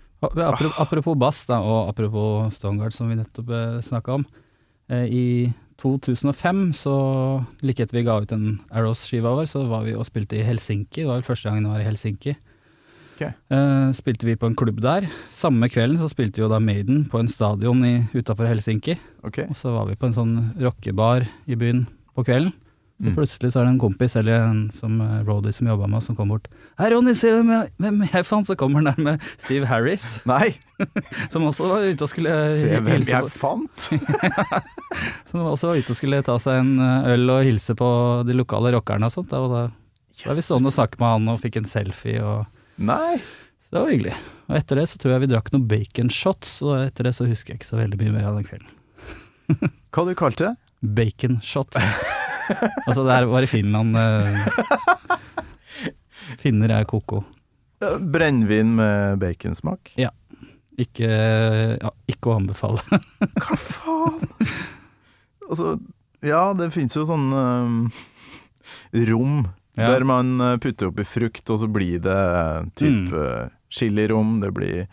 Apropos bass da, og apropos Stoneguard, som vi nettopp snakket om. I 2005, så like etter vi ga ut en Arrows-skiva vår, så var vi og spilte i Helsinki. Det var vel første gangen vi var i Helsinki. Spilte vi på en klubb der. Samme kvelden så spilte vi jo da Maiden på en stadion utenfor Helsinki. Og så var vi på en sånn rockebar i byen på kvelden. Og plutselig så er det en kompis eller en som roadie som jobbet med oss som kom bort. Hei Ronny, se hvem jeg fant, så kommer han der med Steve Harris. Nei! Som også var ute og skulle se hvem jeg fant? Som også var ute og skulle ta seg en øl og hilse på de lokale rockerne og sånt. Og da var vi sånn og snakket med han og fikk en selfie og Nei. Så det var hyggelig. Og etter det så tror jeg vi drakk noen bacon shots, og etter det så husker jeg ikke så veldig mye mer av den kvelden. Hva du kalte det? Bacon shots. Altså det var i Finland. Finner er koko. Brennvin med baconsmak? Ja. Ikke å anbefale. Hva faen? Altså, ja, det finnes jo sånn rom der man putter opp i frukt, og så blir det type chilirom, det blir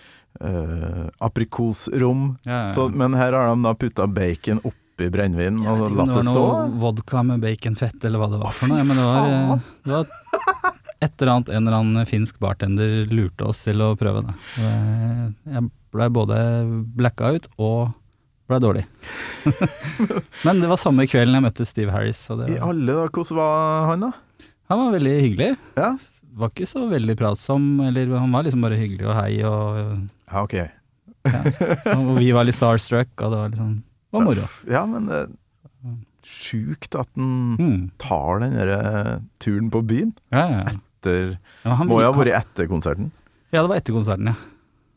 aprikosrom. Men her har de da puttet bacon oppi brennvin og latt det stå. Det var noe vodka med baconfett, eller hva det var for noe. Men det var et eller annet, en eller annen finsk bartender lurte oss til å prøve det. Jeg ble både blacka ut og ble dårlig. Men det var samme kvelden jeg møtte Steve Harris. I alle da, hvordan var han da? Han var veldig hyggelig. Ja. Var ikke så veldig pratsom, eller han var liksom bare hyggelig og hei og... Ja, ok. Og vi var litt starstruck, og det var liksom... Det var moro. Ja, men det er sjukt at han tar den der turen på byen. Ja. Må jo ha vært etter konserten? Ja, det var etter konserten, ja.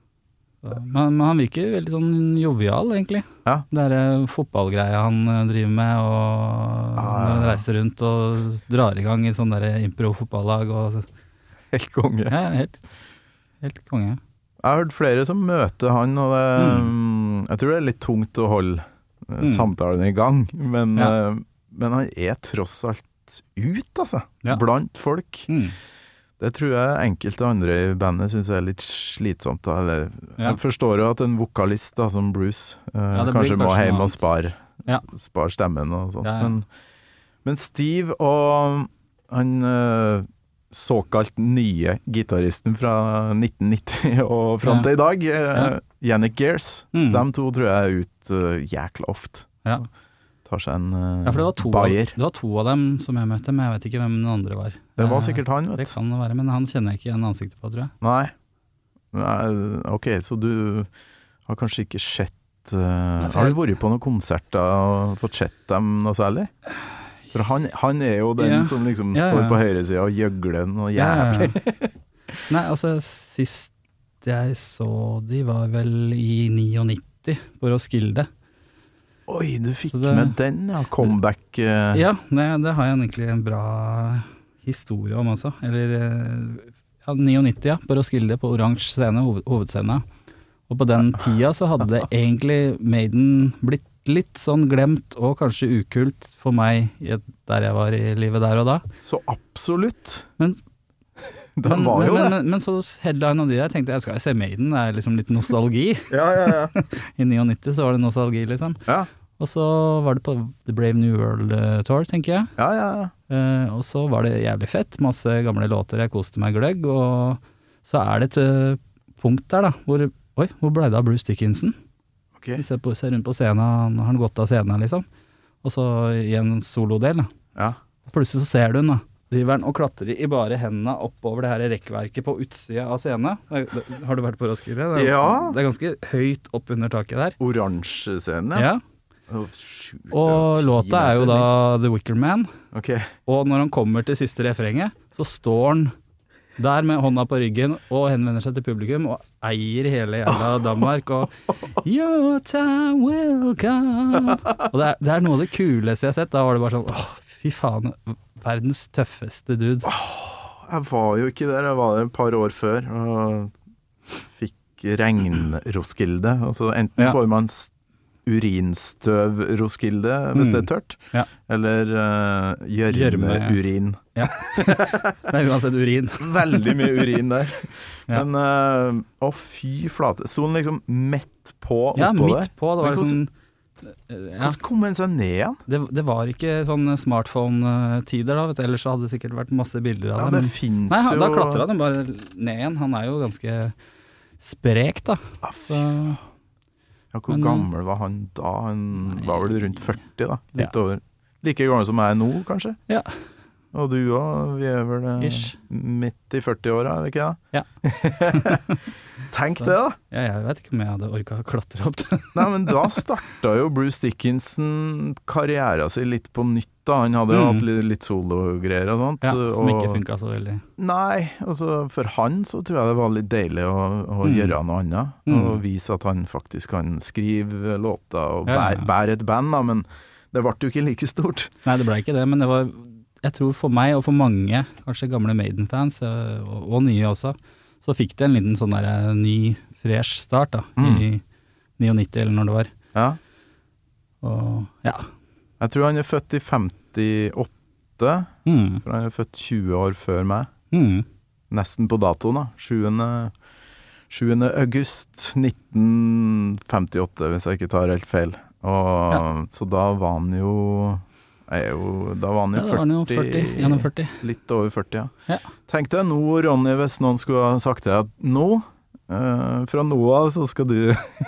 Men han virker veldig sånn jovial, egentlig. Ja. Det er fotballgreia han driver med, og når han reiser rundt og drar i gang i sånn der impro-fotballag. Helt konge. Ja, helt konge. Jeg har hørt flere som møter han, og jeg tror det er litt tungt å holde samtalen i gang, men han er tross alt ut, altså, blant folk. Det tror jeg enkelte andre i bandet synes er litt slitsomt. Jeg forstår jo at en vokalist da, som Bruce kanskje må hjem og spare stemmen og sånt. Men Steve og han såkalt nye gitaristen fra 1990 og frem til i dag, Yannick Gears, de to tror jeg er ut jækla ofte. Tar seg en bayer. Det var to av dem som jeg møtte, men jeg vet ikke hvem den andre var. Det var sikkert han, vet du. Det kan det være, men han kjenner jeg ikke igjen ansiktet på, tror jeg. Nei, ok, så du har kanskje ikke sett har du vært på noen konserter og fått sett dem noe særlig? For han er jo den som liksom står på høyre siden og gjøgler noe jævlig. Nei, altså sist jeg så de var vel i 99 på Roskilde. Oi, du fikk med den, comeback. Ja, det har jeg egentlig en bra historie om også. Eller, 99, på Roskilde, på Orange scene, hovedscene. Og på den tida så hadde det egentlig Maiden blitt litt sånn glemt, og kanskje ukult for meg, der jeg var i livet der og da. Så absolutt. Men så headline av de der tenkte jeg skal se Maiden, det er liksom litt nostalgi. Ja. I 99 så var det nostalgi liksom. Ja. Og så var det på The Brave New World Tour, tenker jeg. Ja. Og så var det jævlig fett, masse gamle låter, jeg koste meg gløgg, og så er det et punkt der da, hvor ble det av Bruce Dickinson? Okay. Ser rundt på scenen, har han gått av scenen liksom, og så i en solodel da. Ja. Plutselig så ser du den da, driver han og klatrer i bare hendene oppover det her rekkverket på utsida av scenen. Har du vært på Roskilde? Det er ganske høyt opp under taket der. Oransje scenen, ja. Og låta er jo da The Wicker Man. Okay. Og når han kommer til siste refrenget, så står han der med hånda på ryggen og henvender seg til publikum og eier hele jævla Danmark og Your time will come. Og det er noe av det kuleste jeg har sett. Da var det bare sånn, fy faen, verdens tøffeste dude. Jeg var jo ikke der, jeg var der et par år før og fikk regnroskilde. Altså enten får man urinstøv Roskilde hvis det er tørt, eller gjørme-urin. Ja. Det er uansett urin. Veldig mye urin der. Men, fy flate. Sto den liksom midt på oppå der? Ja, midt på. Det var sånn Hvordan kom han seg ned igjen? Det var ikke sånn smartphone-tider da, vet du, ellers hadde det sikkert vært masse bilder av det. Ja, det finnes jo... Da klatret han bare ned igjen, han jo ganske sprek da. Hvor gammel var han da? Han var vel rundt 40 da, litt over. Like gammel som jeg nå, kanskje? Ja. Og du også, vi vel midt i 40-åra, ikke det? Ja. Tenk det da! Ja, jeg vet ikke om jeg hadde orket å klatre opp det. Nei, men da startet jo Bruce Dickinson karrieren sin litt på nytt da. Han hadde jo hatt litt solo-greier og sånt. Ja, som ikke funket så veldig. Nei, altså for han så tror jeg det var litt deilig å gjøre noe annet. Og vise at han faktisk kan skrive låter og bære et band da, men det ble jo ikke like stort. Nei, det ble ikke det, men det var... Jeg tror for meg og for mange, kanskje gamle Maiden-fans, og nye også, så fikk det en liten sånn der ny, fresh start da, i 99 eller når det var. Ja. Og ja. Jeg tror han født i 58, for han født 20 år før meg. Nesten på datoen da, 7. august 1958, hvis jeg ikke tar helt feil. Og så da var han jo... Da var han jo 41. Litt over 40, ja. Tenk deg nå, Ronny, hvis noen skulle ha sagt det at nå, fra nå av så skal du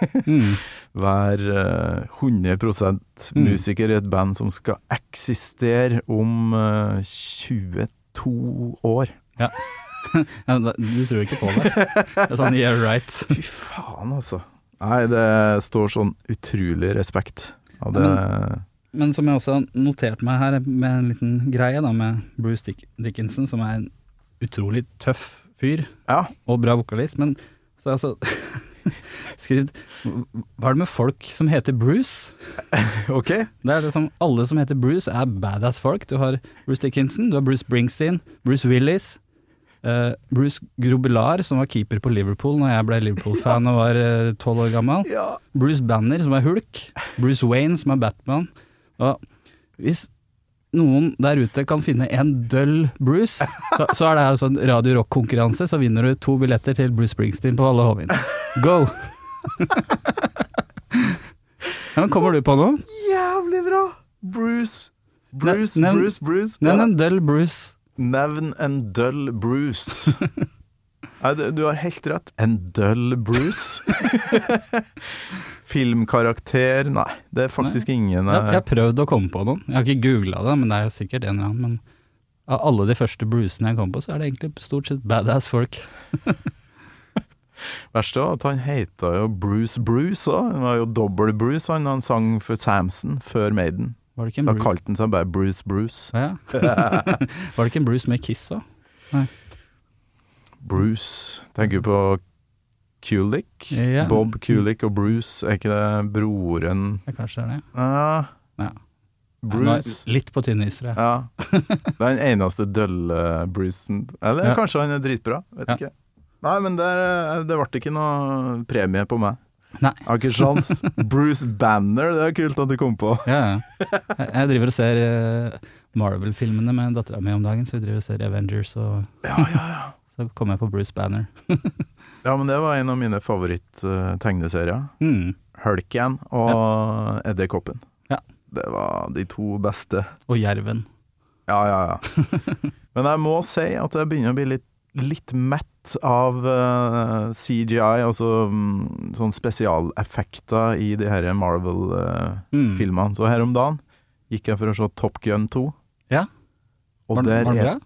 være 100% musiker i et band som skal eksistere om 22 år. Ja. Du tror ikke på det. Det sånn, yeah, right. Fy faen, altså. Nei, det står sånn utrolig respekt av det... Men som jeg også har notert meg her med en liten greie da, med Bruce Dickinson, som en utrolig tøff fyr, og bra vokalist, men så har jeg altså skrevet, hva det med folk som heter Bruce? Ok. Det liksom, alle som heter Bruce badass folk. Du har Bruce Dickinson, du har Bruce Springsteen, Bruce Willis, Bruce Grobbelaar, som var keeper på Liverpool når jeg ble Liverpool-fan og var 12 år gammel. Bruce Banner, som Hulk. Bruce Wayne, som Batman. Og hvis noen der ute kan finne en døll Bruce, så det her sånn Radio Rock-konkurranse, så vinner du 2 billetter til Bruce Springsteen på alle Hovin. Go! Ja, men kommer du på noe? Jævlig bra! Bruce. Nevn en døll Bruce. Nevn en døll Bruce. Nei, du har helt rett. En døll Bruce. Filmkarakter, nei, det faktisk ingen... Jeg prøvde å komme på noen. Jeg har ikke googlet det, men det jo sikkert en eller annen. Men av alle de første Brucene jeg kom på, så det egentlig stort sett badass folk. Verst var at han heter jo Bruce også. Han var jo dobbelt Bruce, han sang for Samson før Maiden. Var det ikke en da kalte han seg bare Bruce. Ja. Var det ikke en Bruce med Kiss også? Nei. Bruce, tenker du på Kulick? Bob Kulick og Bruce, ikke det broren? Kanskje det. Ja. Bruce. Litt på tynn is, tror jeg. Ja. Det den eneste dølle Brucen. Eller kanskje han dritbra, vet ikke. Nei, men det ble ikke noe premie på meg. Nei. Jeg har ikke sjans. Bruce Banner, det kult at du kom på. Ja. Jeg driver og ser Marvel-filmene med datteren min om dagen, så vi driver og ser Avengers og... Ja. Så kom jeg på Bruce Banner. Ja, men det var en av mine favoritt-tegneserier. Hulk igjen og Edderkoppen. Ja. Det var de 2 beste. Og Jerven. Ja. Men jeg må si at jeg begynner å bli litt mett av CGI, altså sånn spesialeffekter i de her Marvel-filmene. Så her om dagen gikk jeg for å se Top Gun 2. Ja. Og var det bra?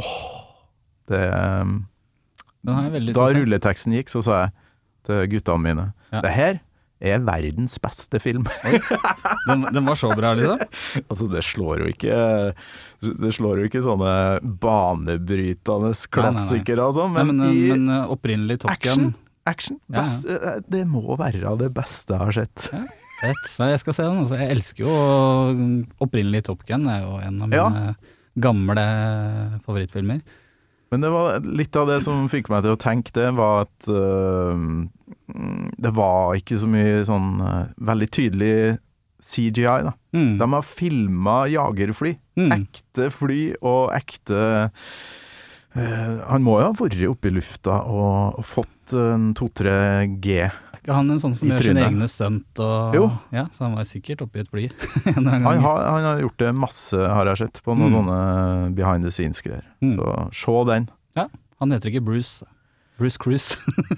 Da rulleteksten gikk, så sa jeg til guttene mine, det her verdens beste film. Den var så bra, liksom? Altså, det slår jo ikke sånne banebrytende klassikere og sånn, men opprinnelig Top Gun. Action. Det må være det beste jeg har sett. Jeg skal se den, altså. Jeg elsker jo opprinnelig Top Gun, det jo en av mine gamle favorittfilmer. Men det var litt av det som fikk meg til å tenke, det var at det var ikke så mye sånn veldig tydelig CGI da. De har filmet jagerfly, ekte fly og ekte Han må jo ha vært oppe I lufta og fått en 2-3 G. Han en sånn som gjør sine egne stunt og... Jo. Ja, så han var sikkert oppe I et fly. han har gjort det masse, har jeg sett, på noen sånne behind the scenes-greier. Så se den. Ja, han heter ikke Bruce Cruise.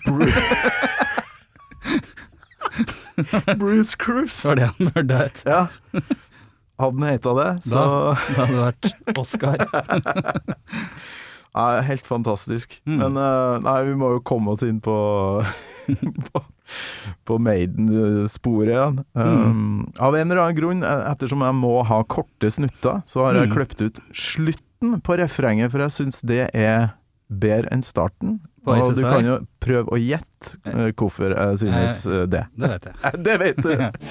Bruce Cruise. Det var det han burde hett. Ja. Hadde han heta det, så... Da hadde det vært Oscar. Ja, helt fantastisk. Men nei, vi må jo komme oss inn på på Maiden-sporet igjen. Av en eller annen grunn, ettersom jeg må ha korte snutter, så har jeg kløpt ut slutten på refrenget, for jeg synes det bedre enn starten. Og du kan jo prøve å gjette hvorfor jeg synes det. Det vet jeg. Det vet du.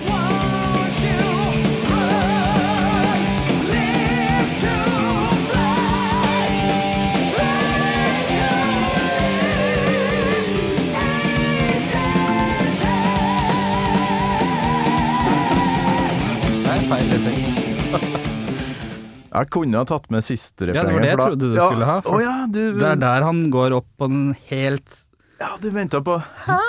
Jeg kunne ha tatt med siste refrenget. Ja, det var det jeg trodde du skulle ha. Det der han går opp på den helt... Ja, du ventet på...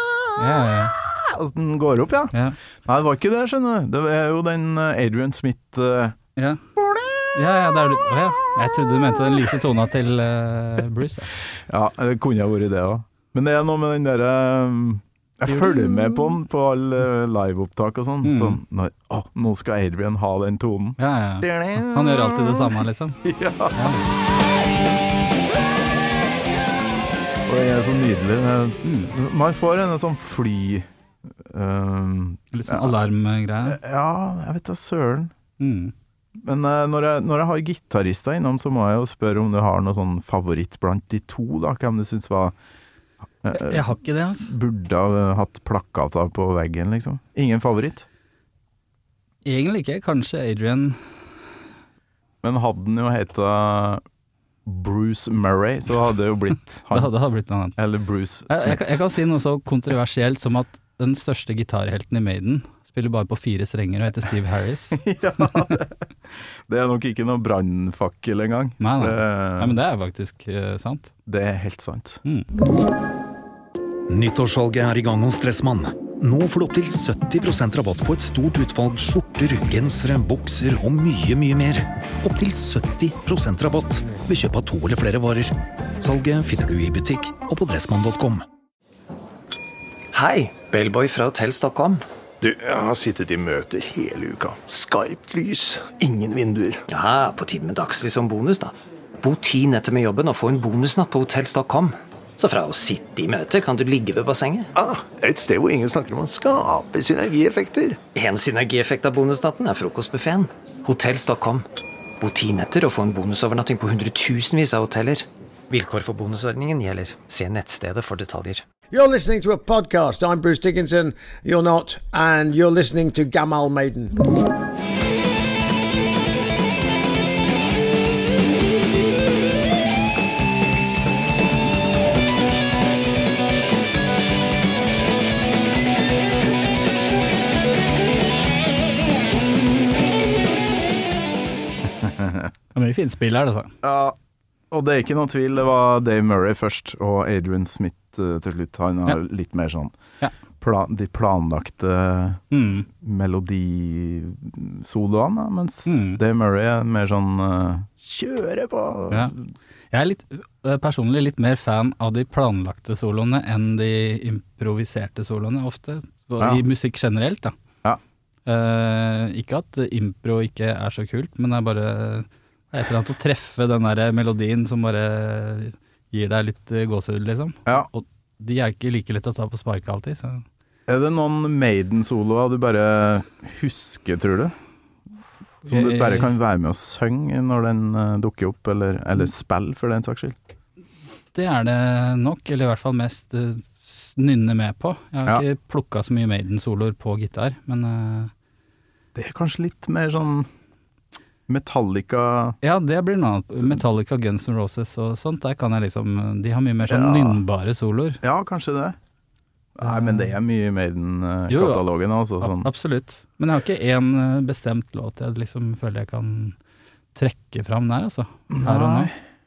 At den går opp, ja. Nei, det var ikke det, skjønner du. Det jo den Adrian Smith... Ja, det du... Jeg trodde du mente den lyse tona til Bruce. Ja, det kunne ha vært det også. Men det noe med den der... Jeg følger med på den på alle live-opptak og sånn. Sånn, nå skal Adrian ha den tonen. Ja. Han gjør alltid det samme, liksom. Ja. Og det så nydelig. Man får en sånn fly... Litt sånn alarmgreie. Ja, jeg vet da, søren. Men når jeg har gitarister innom, så må jeg jo spørre om du har noe sånn favoritt blant de to, da. Hvem du synes var... Jeg har ikke det, altså. Burde ha hatt plakater på veggen, liksom. Ingen favoritt? Egentlig ikke, kanskje Adrian. Men hadde den jo heta Bruce Murray, så hadde det jo blitt han. Det hadde blitt noe annet. Eller Bruce Smith. Jeg kan si noe så kontroversielt som at den største gitarhelten I Maiden spiller bare på 4 strenger og heter Steve Harris. Ja, det nok ikke noe brannfakkel engang. Nei, men det faktisk sant. Det helt sant. Nyttårssalget I gang hos Dressmann. Nå får du opp til 70% rabatt på et stort utvalg skjorter, gensere, bukser og mye, mye mer. Opp til 70% rabatt ved kjøp av 2 eller flere varer. Salget finner du I butikk og på dressmann.com. Hei, Bellboy fra Hotel Stockholm. Du, jeg har sittet I møter hele uka. Skarpt lys, ingen vinduer. Ja, på tide med dagslys som bonus da. Bo 10 netter med jobben og få en bonusnatt på Hotel Stockholm. Så fra å sitte I møter kan du ligge ved bassenget. Et sted hvor ingen snakker om å skape synergieffekter. En synergieffekt av bonusnatten frokostbuffeten. Hotel Stockholm. Bo 10 netter og få en bonusovernatting på 100,000vis av hoteller. Vilkår for bonusordningen gjelder. Se nettstedet for detaljer. You're listening to a podcast. I'm Bruce Dickinson. You're not. And you're listening to Gamal Maiden. Det mye fint spill her, altså. Ja, og det ikke noen tvil, det var Dave Murray først, og Adrian Smith til slutt. Han har litt mer sånn de planlagte melodisoloene, mens Dave Murray mer sånn kjøre på. Ja. Jeg personlig litt mer fan av de planlagte soloene enn de improviserte soloene ofte, I musikk generelt da. Ikke at impro ikke så kult, men det bare et eller annet å treffe den der melodien som bare gir deg litt gåsehud, liksom. Ja. Og de ikke like lett å ta på sparket alltid, så... Det noen Maiden-soloer du bare husker, tror du? Som du bare kan være med å synge når den dukker opp, eller spille for den saks skyld? Det det nok, eller I hvert fall mest nynne med på. Jeg har ikke plukket så mye Maiden-soloer på gitar, men... Det kanskje litt mer sånn Metallica... Ja, det blir noe annet. Metallica, Guns N' Roses og sånt, der kan jeg liksom... De har mye mer sånn nynnbare soloer. Ja, kanskje det. Nei, men det mye Maiden-katalogen altså. Sånn. Absolutt. Men jeg har ikke en bestemt låt jeg liksom føler jeg kan trekke fram der, altså. Her og nå.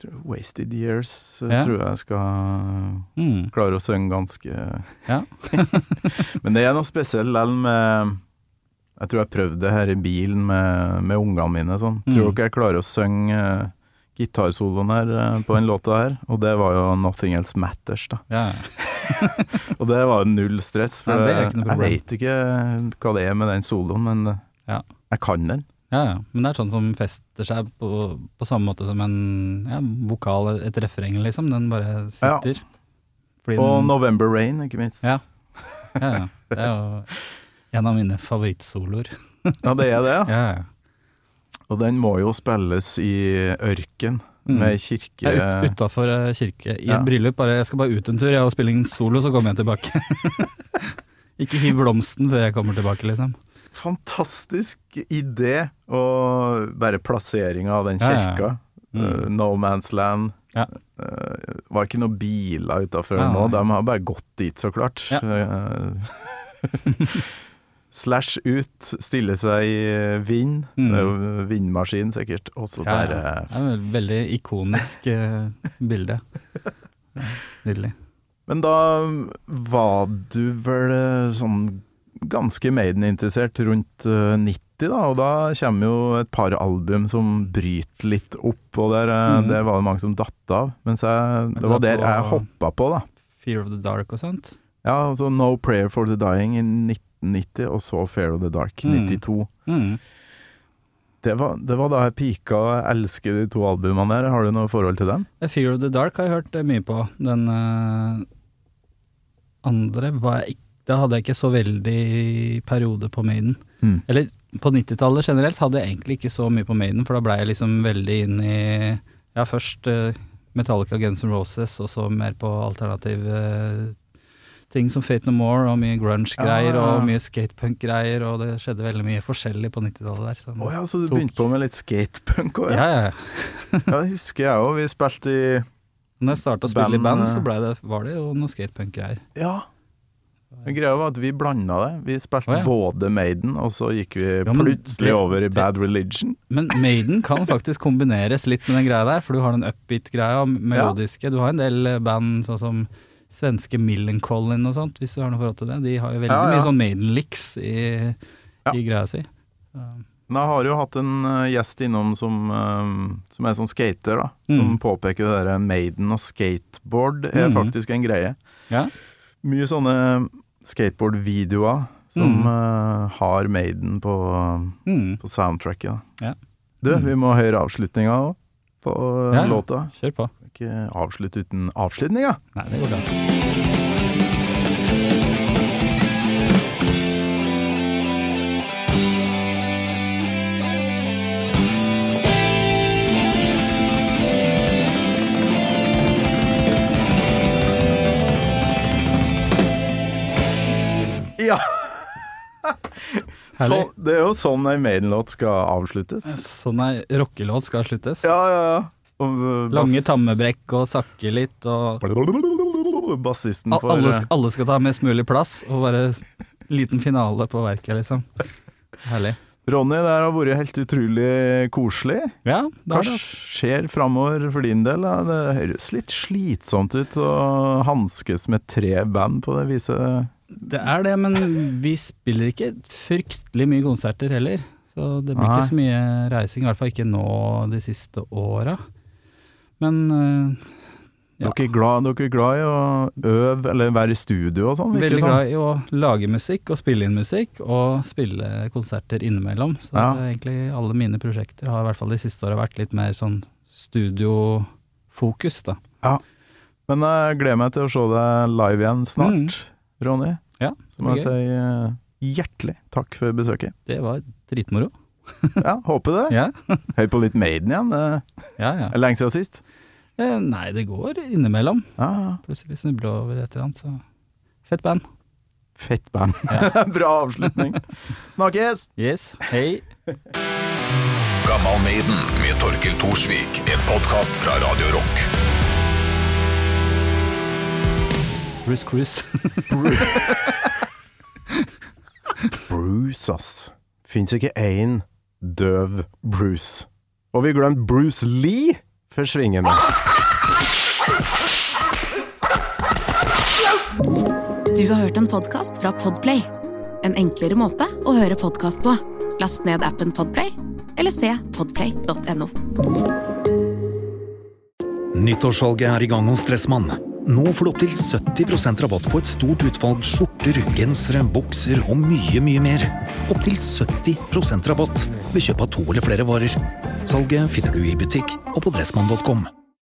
Wasted Years tror jeg skal klare å synge ganske Men det noe spesielt med jeg tror jeg prøvde det her i bilen med ungene mine sånn. Tror dere jeg klarer å synge gitarsoloen her på den låta her, og det var jo Nothing Else Matters da og det var jo null stress for jeg vet ikke hva det med den soloen, men jeg kan den men det sånn som fester seg på samme måte som en vokal, et refreng liksom, den bare sitter og November Rain, ikke minst det jo en av mine favorittsoloer ja, det det og den må jo spilles i ørken med kirke utenfor kirke, i et bryllup jeg skal bare ut en tur, jeg og spille en solo så kommer jeg tilbake ikke hiv blomsten før jeg kommer tilbake liksom fantastisk idé og bare plasseringen av den kirka No Man's Land var ikke noen biler utenfor nå, de har bare gått dit så klart slash ut, stille seg i vind det jo vindmaskin sikkert og så bare det et veldig ikonisk bilde nydelig men da var du vel sånn ganske Maiden-interessert rundt 90 da, og da kommer jo et par album som bryter litt opp, og der var det mange som datt av, mens det var der jeg hoppet på da. Fear of the Dark og sånt? Ja, altså No Prayer for the Dying i 1990, og så Fear of the Dark 92. Det var da jeg pika og elsker de to albumene der. Har du noe forhold til dem? Fear of the Dark har jeg hørt mye på. Den andre var jeg ikke da hadde jeg ikke så veldig periode på Maiden. Eller på 90-tallet generelt hadde jeg egentlig ikke så mye på Maiden, for da ble jeg liksom veldig inn i, først Metallica, Guns N' Roses, og så mer på alternativ ting som Fate No More, og mye grunge-greier, og mye skatepunk-greier, og det skjedde veldig mye forskjellig på 90-tallet der. Så du begynte på med litt skatepunk også, Ja, det husker jeg også, vi spilte i Når jeg startet å spille i band, så var det jo noe skatepunk-greier. Ja, men greia var at vi blandet det. Vi spilte både Maiden, og så gikk vi plutselig over i Bad Religion. Men Maiden kan faktisk kombineres litt med den greia der, for du har den upbeat-greia, melodiske. Du har en del band sånn som svenske Millencolin og sånt, hvis du har noe forhold til det. De har jo veldig mye sånn Maiden-licks i greia si. Men jeg har jo hatt en gjest innom som sånn skater da, som påpeker det der Maiden og skateboard faktisk en greie. Mye sånne skateboard-videoer som har Maiden på soundtracket. Du, vi må høre avslutningen også på låta. Kjør på. Ikke avslutt uten avslutninga. Nei, det går bra. Ja. Så, det jo sånn en Maiden-låt skal avsluttes. Sånn en rockelåt skal avsluttes. Ja. Lange tammebrekk og sakke litt og bassisten for alle skal ta mest mulig plass og bare liten finale på verket liksom. Herlig. Ronny, det har vært helt utrolig koselig. Ja, Hva skjer fremover for din del? Det høres litt slitsomt ut å hanskes med 3 band på det viset. Det det, men vi spiller ikke fryktelig mye konserter heller. Så det blir ikke så mye reising, i hvert fall ikke nå de siste åra. Men dere er glad i å øve eller være i studio og sånn? Veldig glad i å lage musikk og spille inn musikk og spille konserter innimellom. Så egentlig alle mine prosjekter har i hvert fall de siste åra vært litt mer sånn studiofokus da. Ja, men jeg gleder meg til å se deg live igjen snart, Ronny. Ja, så må jeg si hjertelig takk for besøket. Det var dritmoro. Ja, håper det. Ja. Hør på litt Maiden igjen. Er lenge siden sist? Nei, det går innimellom. Ja. Plutselig snubler over et eller annet, så fett band. Fett band. Ja. Bra avslutning. Snakkes! Yes, hei. Gammal Maiden med Torkel Torsvik, en podcast fra Radio Rock. Bruce Cruz. Bruce, ass. Finns ikke en døv Bruce. Og vi glemte Bruce Lee, forsvingende. Du har hørt en podcast fra Podplay. En enklere måte å høre podcast på. Last ned appen Podplay, eller se podplay.no. Nyttårssalget I gang hos Dressmann. Nå får du opp til 70% rabatt på et stort utvalg skjorter, gensere, bukser og mye, mye mer. Opp til 70% rabatt ved kjøp av 2 eller flere varer. Salget finner du I butikk og på dressmann.com.